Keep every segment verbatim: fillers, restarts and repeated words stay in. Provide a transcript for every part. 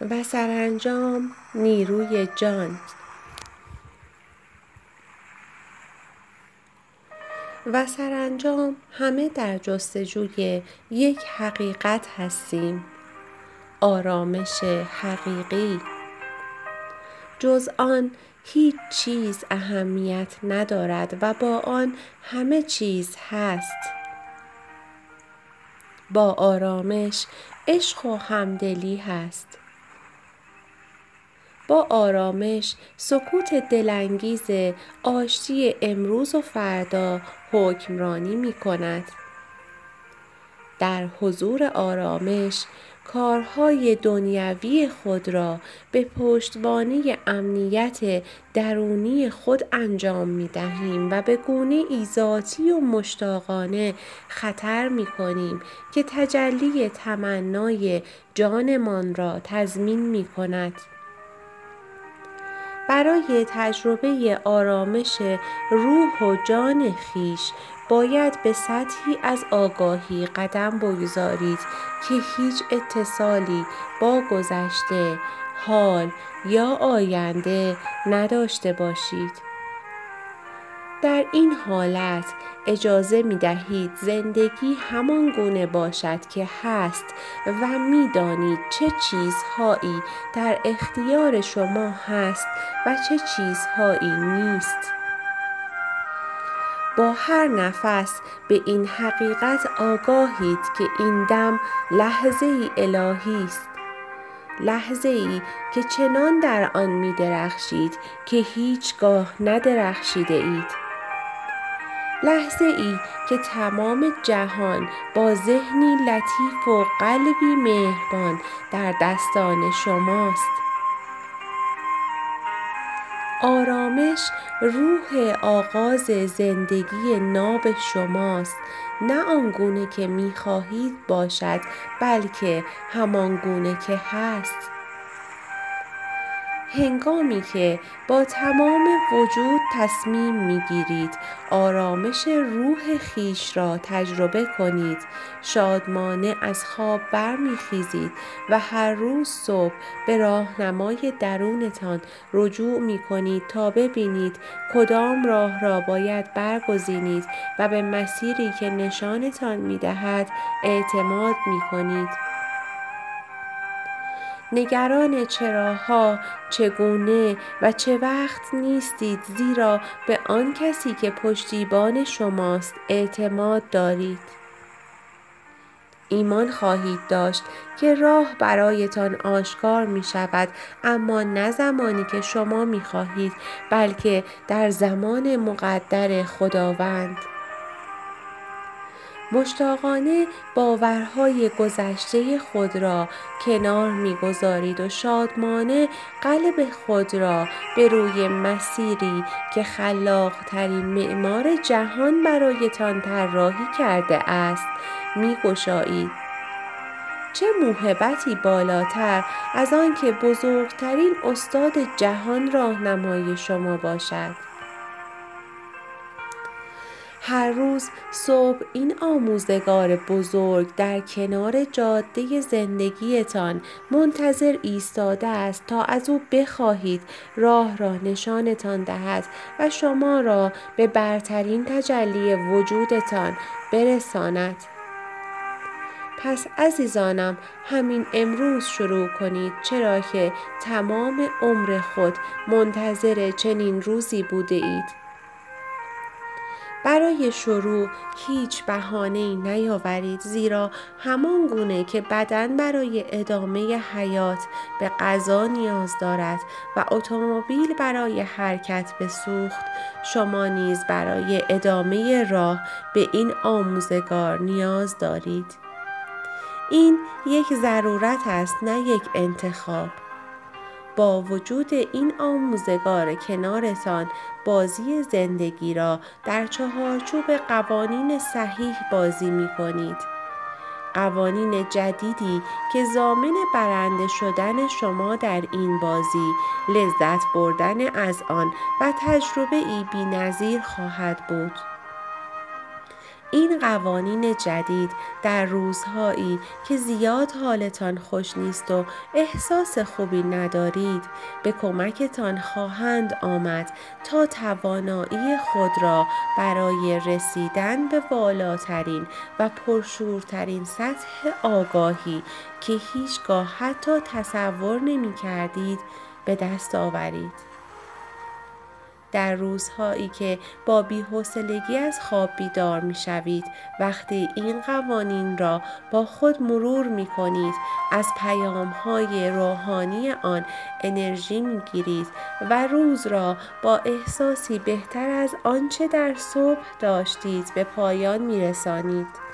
و سرانجام نیروی جان. و سرانجام همه در جستجوی یک حقیقت هستیم، آرامش حقیقی. جز آن هیچ چیز اهمیت ندارد و با آن همه چیز هست. با آرامش عشق و همدلی هست. با آرامش سکوت دلانگیز آشتی امروز و فردا حکمرانی می کند. در حضور آرامش کارهای دنیوی خود را به پشتوانه امنیت درونی خود انجام می دهیم و به گونه‌ای ذاتی و مشتاقانه خطر می کنیم که تجلی تمنای جانمان را تضمین می کند. برای تجربه آرامش روح و جان خویش باید به سطحی از آگاهی قدم بگذارید که هیچ اتصالی با گذشته، حال یا آینده نداشته باشید. در این حالت اجازه می دهید زندگی همان گونه باشد که هست و می دانید چه چیزهایی در اختیار شما هست و چه چیزهایی نیست. با هر نفس به این حقیقت آگاهید که این دم لحظه‌ای الهی است. لحظه‌ای که چنان در آن می درخشید که هیچگاه ندرخشیده اید. لحظه‌ای که تمام جهان با ذهنی لطیف و قلبی مهربان در دستان شماست. آرامش روح آغاز زندگی ناب شماست، نه آنگونه که می خواهید باشد بلکه همان گونه که هست. هنگامی که با تمام وجود تصمیم می گیرید آرامش روح خویش را تجربه کنید، شادمانه از خواب برمی خیزید و هر روز صبح به راهنمای درونتان رجوع می کنید تا ببینید کدام راه را باید برگزینید و به مسیری که نشانتان می دهد اعتماد می کنید. نگران چراها، چگونه و چه وقت نیستید، زیرا به آن کسی که پشتیبان شماست اعتماد دارید. ایمان خواهید داشت که راه برایتان آشکار می شود، اما نه زمانی که شما می خواهید بلکه در زمان مقدر خداوند. مشتاقانه باورهای گذشته خود را کنار می‌گذارید و شادمانه قلب خود را به روی مسیری که خلاق‌ترین معمار جهان برایتان طراحی کرده است می‌گشایید. چه موهبتی بالاتر از آن که بزرگترین استاد جهان راهنمای شما باشد. هر روز صبح این آموزگار بزرگ در کنار جاده زندگیتان منتظر ایستاده است تا از او بخواهید راه را نشانتان دهد و شما را به برترین تجلی وجودتان برساند. پس عزیزانم همین امروز شروع کنید، چرا که تمام عمر خود منتظر چنین روزی بوده اید. برای شروع هیچ بهانه‌ای نیاورید، زیرا همان گونه که بدن برای ادامه حیات به غذا نیاز دارد و اتومبیل برای حرکت به سوخت، شما نیز برای ادامه راه به این آموزگار نیاز دارید. این یک ضرورت است، نه یک انتخاب. با وجود این آموزگار کنارتان بازی زندگی را در چهارچوب قوانین صحیح بازی می کنید. قوانین جدیدی که ضامن برنده شدن شما در این بازی، لذت بردن از آن و تجربه‌ای بی‌نظیر خواهد بود. این قوانین جدید در روزهایی که زیاد حالتان خوش نیست و احساس خوبی ندارید به کمکتان خواهند آمد تا توانایی خود را برای رسیدن به بالاترین و پرشورترین سطح آگاهی که هیچگاه حتی تصور نمی کردید به دست آورید. در روزهایی که با بی‌حوصلگی از خواب بیدار می شوید، وقتی این قوانین را با خود مرور می کنید، از پیام‌های روحانی آن انرژی می گیرید و روز را با احساسی بهتر از آنچه در صبح داشتید به پایان می رسانید.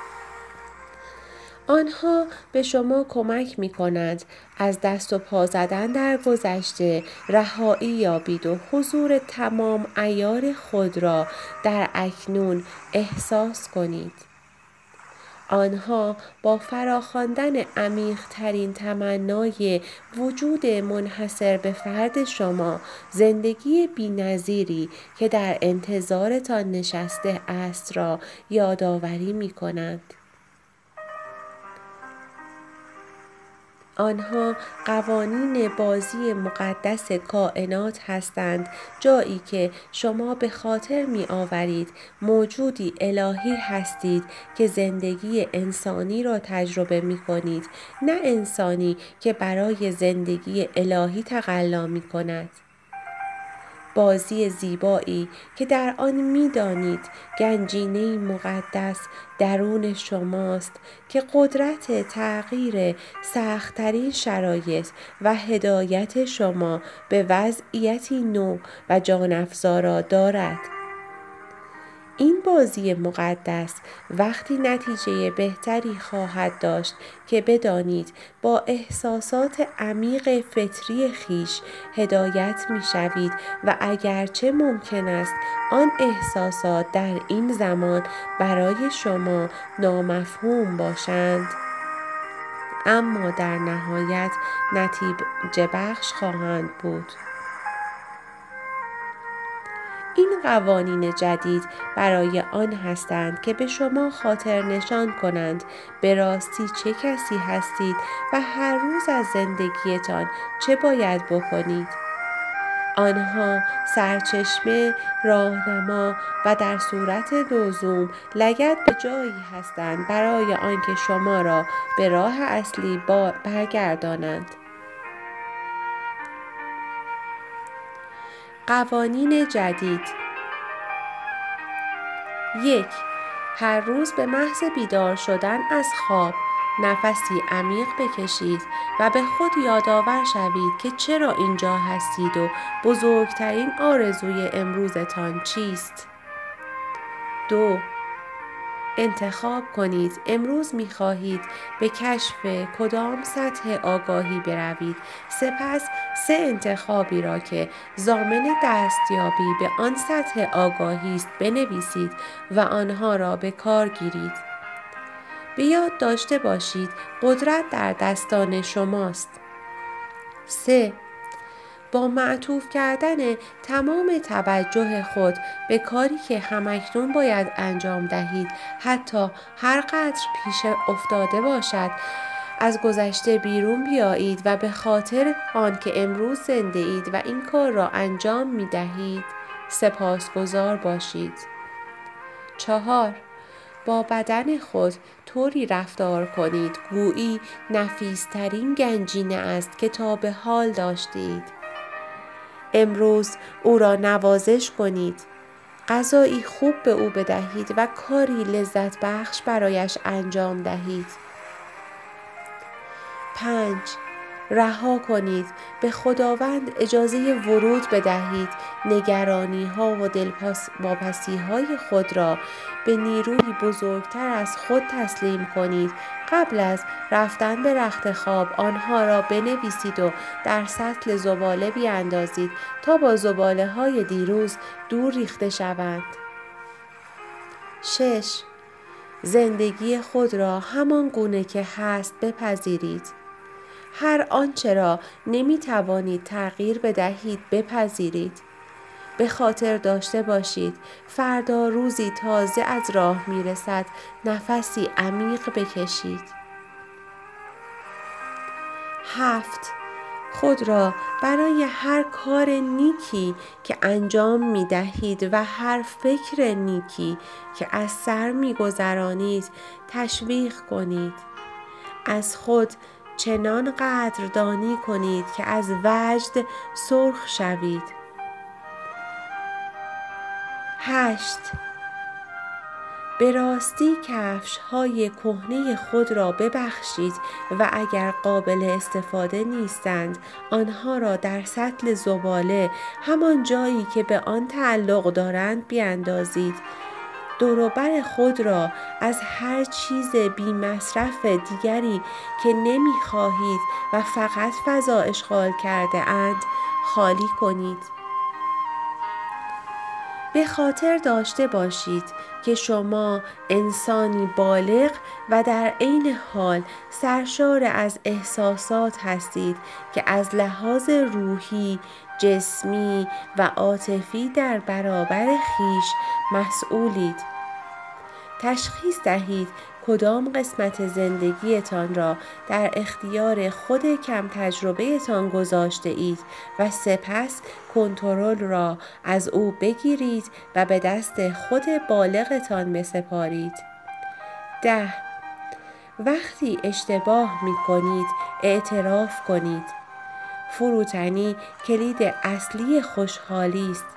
آنها به شما کمک می کنند از دست و پا زدن در گذشته رهایی یابید و حضور تمام عیار خود را در اکنون احساس کنید. آنها با فراخواندن عمیق‌ترین تمنای وجود منحصر به فرد شما زندگی بی‌نظیری که در انتظارتان نشسته است را یادآوری می کنند. آنها قوانین بازی مقدس کائنات هستند، جایی که شما به خاطر می آورید موجودی الهی هستید که زندگی انسانی را تجربه می کنید، نه انسانی که برای زندگی الهی تقلا می کند. بازی زیبایی که در آن می دانید گنجینه‌ای مقدس درون شماست که قدرت تغییر سخت‌ترین شرایط و هدایت شما به وضعیتی نو و جان‌افزا را دارد. این بازی مقدس وقتی نتیجه بهتری خواهد داشت که بدانید با احساسات عمیق فطری خویش هدایت می شوید و اگرچه ممکن است آن احساسات در این زمان برای شما نامفهوم باشند، اما در نهایت نتیجه بخش خواهند بود. این قوانین جدید برای آن هستند که به شما خاطر نشان کنند به راستی چه کسی هستید و هر روز از زندگیتان چه باید بکنید. آنها سرچشمه، راهنما و در صورت لزوم لگد به جایی هستند برای آنکه شما را به راه اصلی برگردانند. قوانین جدید: یک. هر روز به محض بیدار شدن از خواب نفسی عمیق بکشید و به خود یادآور شوید که چرا اینجا هستید و بزرگترین آرزوی امروزتان چیست. دو. انتخاب کنید امروز می خواهید به کشف کدام سطح آگاهی بروید. سپس سه انتخابی را که ضامن دستیابی به آن سطح آگاهی است بنویسید و آنها را به کار گیرید. به یاد داشته باشید قدرت در دستان شماست. سه. با معطوف کردن تمام توجه خود به کاری که همکنون باید انجام دهید، حتی هر قدر پیش افتاده باشد، از گذشته بیرون بیایید و به خاطر آن که امروز زنده اید و این کار را انجام می دهید سپاسگزار باشید. چهار. با بدن خود طوری رفتار کنید گویی نفیس‌ترین گنجینه است که تا به حال داشتید. امروز او را نوازش کنید. غذایی خوب به او بدهید و کاری لذت بخش برایش انجام دهید. پنج. رها کنید. به خداوند اجازه ورود بدهید. نگرانی ها و دلواپسی های خود را به نیروی بزرگتر از خود تسلیم کنید. قبل از رفتن به رخت خواب آنها را بنویسید و در سطل زباله بیاندازید تا با زباله های دیروز دور ریخته شوند. شش. زندگی خود را همان گونه که هست بپذیرید. هر آنچه را نمی توانید تغییر بدهید بپذیرید. به خاطر داشته باشید فردا روزی تازه از راه می رسد. نفسی عمیق بکشید. هفت. خود را برای هر کار نیکی که انجام می دهید و هر فکر نیکی که از سر می گذرانید تشویق کنید. از خود چنان قدردانی کنید که از وجد سرخ شوید. هشت. به راستی کفش‌های کهنه خود را ببخشید و اگر قابل استفاده نیستند آنها را در سطل زباله، همان جایی که به آن تعلق دارند، بیاندازید. دور و بر خود را از هر چیز بی مصرف دیگری که نمی خواهید و فقط فضا اشغال کرده اند خالی کنید. به خاطر داشته باشید که شما انسانی بالغ و در عین حال سرشار از احساسات هستید که از لحاظ روحی، جسمی و عاطفی در برابر خویش مسئولید. تشخیص دهید کدام قسمت زندگیتان را در اختیار خود کم تجربه تان گذاشته اید و سپس کنترل را از او بگیرید و به دست خود بالغتان بسپارید. ده. وقتی اشتباه می کنید اعتراف کنید. فروتنی کلید اصلی خوشحالی است.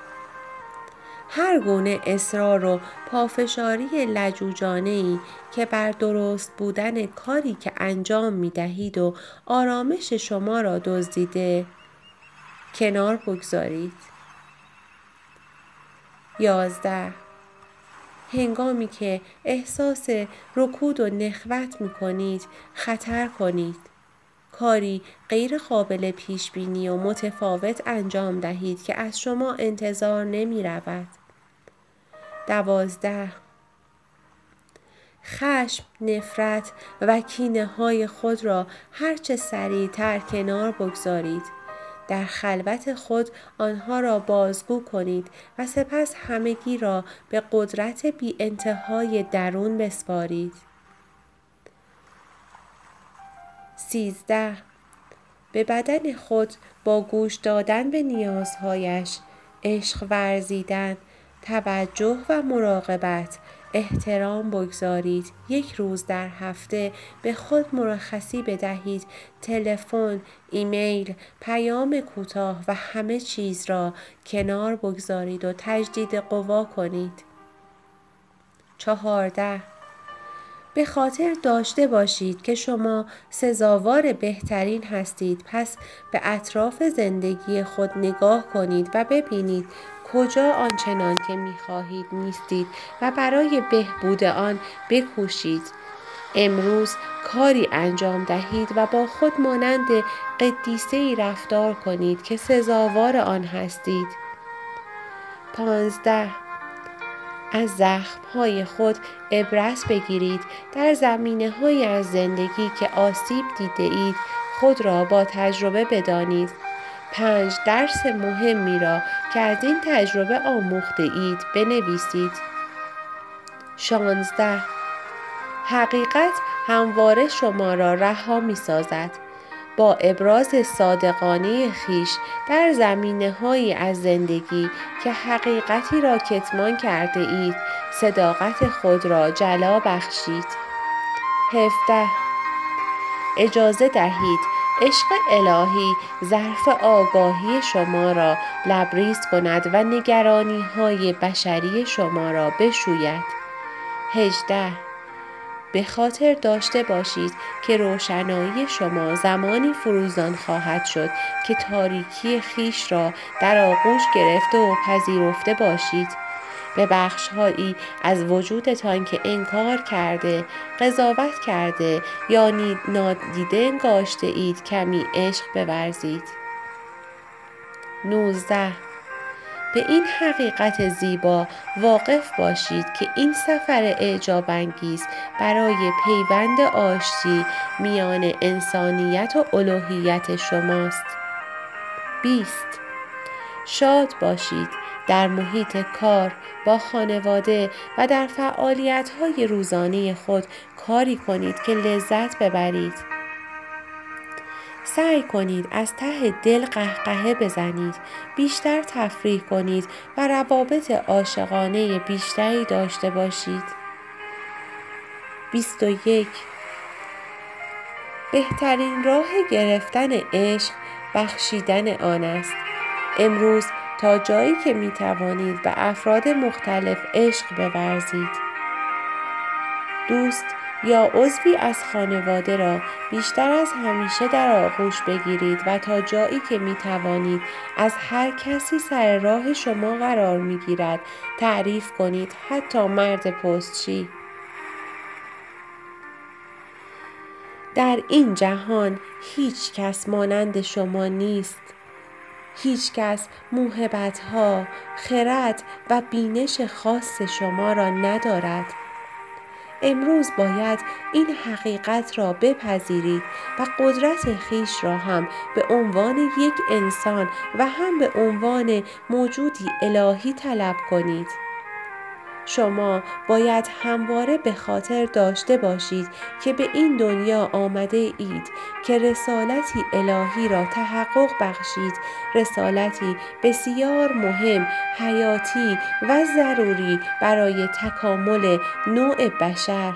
هر گونه اصرار و پافشاری لجوجانه‌ای که بر درست بودن کاری که انجام می دهید و آرامش شما را دزدیده کنار بگذارید. یازده. هنگامی که احساس رکود و نخوت می کنید خطر کنید. کاری غیر قابل پیش بینی و متفاوت انجام دهید که از شما انتظار نمی رود. دوازده. خشم، نفرت و کینه های خود را هرچه سریعتر کنار بگذارید. در خلوت خود آنها را بازگو کنید و سپس همگی را به قدرت بی انتهای درون بسپارید. سیزده. به بدن خود با گوش دادن به نیازهایش، عشق ورزیدن، توجه و مراقبت، احترام بگذارید. یک روز در هفته به خود مرخصی بدهید تلفن، ایمیل، پیام کوتاه و همه چیز را کنار بگذارید و تجدید قوا کنید. چهارده. به خاطر داشته باشید که شما سزاوار بهترین هستید. پس به اطراف زندگی خود نگاه کنید و ببینید کجا آنچنان که می‌خواهید نیستید و برای بهبود آن بکوشید. امروز کاری انجام دهید و با خود مانند قدیسه‌ای رفتار کنید که سزاوار آن هستید. پانزده. از زخم‌های خود عبرت بگیرید. در زمینه‌هایی از زندگی که آسیب دیده اید خود را با تجربه بدانید. پنج درس مهمی را که از این تجربه آموخته اید بنویسید. شانزده. حقیقت همواره شما را رها می سازد. با ابراز صادقانه خویش در زمینه‌هایی از زندگی که حقیقتی را کتمان کرده اید، صداقت خود را جلا بخشید. هفده. اجازه دهید عشق الهی ظرف آگاهی شما را لبریز کند و نگرانی‌های بشری شما را بشوید. هجده. به خاطر داشته باشید که روشنایی شما زمانی فروزان خواهد شد که تاریکی خویش را در آغوش گرفته و پذیرفته باشید. به بخش‌هایی از وجودتان که انکار کرده، قضاوت کرده یا نادیده انگاشته اید کمی عشق بورزید. نوزده. به این حقیقت زیبا واقف باشید که این سفر اعجاب انگیز برای پیوند آشتی میان انسانیت و الوهیت شماست. بیست. شاد باشید. در محیط کار، با خانواده و در فعالیت‌های روزانه خود کاری کنید که لذت ببرید. سعی کنید از ته دل قهقهه بزنید، بیشتر تفریح کنید و روابط عاشقانه بیشتری داشته باشید. بیست و یک. بهترین راه گرفتن عشق بخشیدن آن است. امروز تا جایی که می توانید به افراد مختلف عشق بورزید. دوست یا عضوی از خانواده را بیشتر از همیشه در آغوش بگیرید و تا جایی که می توانید از هر کسی سر راه شما قرار می گیرد تعریف کنید، حتی مرد پستچی. در این جهان هیچ کس مانند شما نیست. هیچ کس موهبت‌ها، خرد و بینش خاص شما را ندارد. امروز باید این حقیقت را بپذیرید و قدرت خویش را هم به عنوان یک انسان و هم به عنوان موجودی الهی طلب کنید. شما باید همواره به خاطر داشته باشید که به این دنیا آمده اید که رسالتی الهی را تحقق بخشید، رسالتی بسیار مهم، حیاتی و ضروری برای تکامل نوع بشر.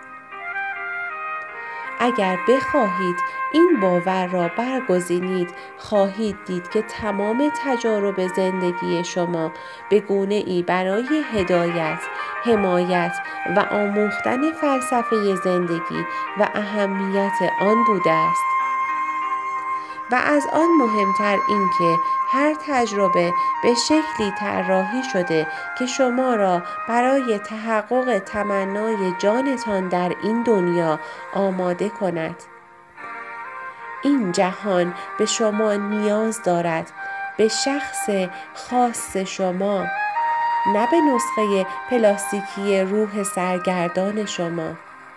اگر بخواهید این باور را برگزینید، خواهید دید که تمام تجارب زندگی شما به گونه‌ای برای هدایت، حمایت و آموختن فلسفه زندگی و اهمیت آن بوده است. و از آن مهمتر این که هر تجربه به شکلی طراحی شده که شما را برای تحقق تمنای جانتان در این دنیا آماده کند. این جهان به شما نیاز دارد، به شخص خاص شما، نه به نسخه پلاستیکی روح سرگردان شما.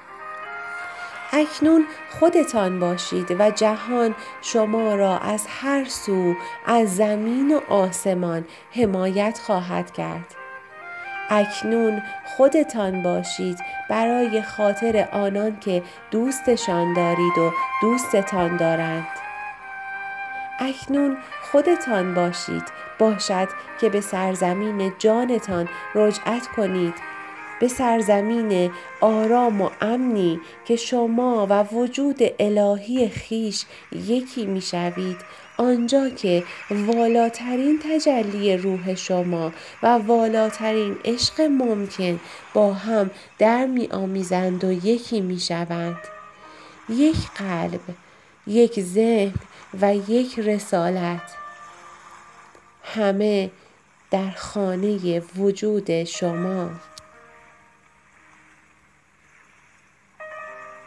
اکنون خودتان باشید و جهان شما را از هر سو، از زمین و آسمان حمایت خواهد کرد. اکنون خودتان باشید برای خاطر آنان که دوستشان دارید و دوستتان دارند. اکنون خودتان باشید، باشد که به سرزمین جانتان رجعت کنید، به سرزمین آرام و امنی که شما و وجود الهی خویش یکی می شوید، آنجا که والاترین تجلی روح شما و والاترین عشق ممکن با هم در می آمیزند و یکی می شوند. یک قلب، یک ذهن و یک رسالت، همه در خانه وجود شما.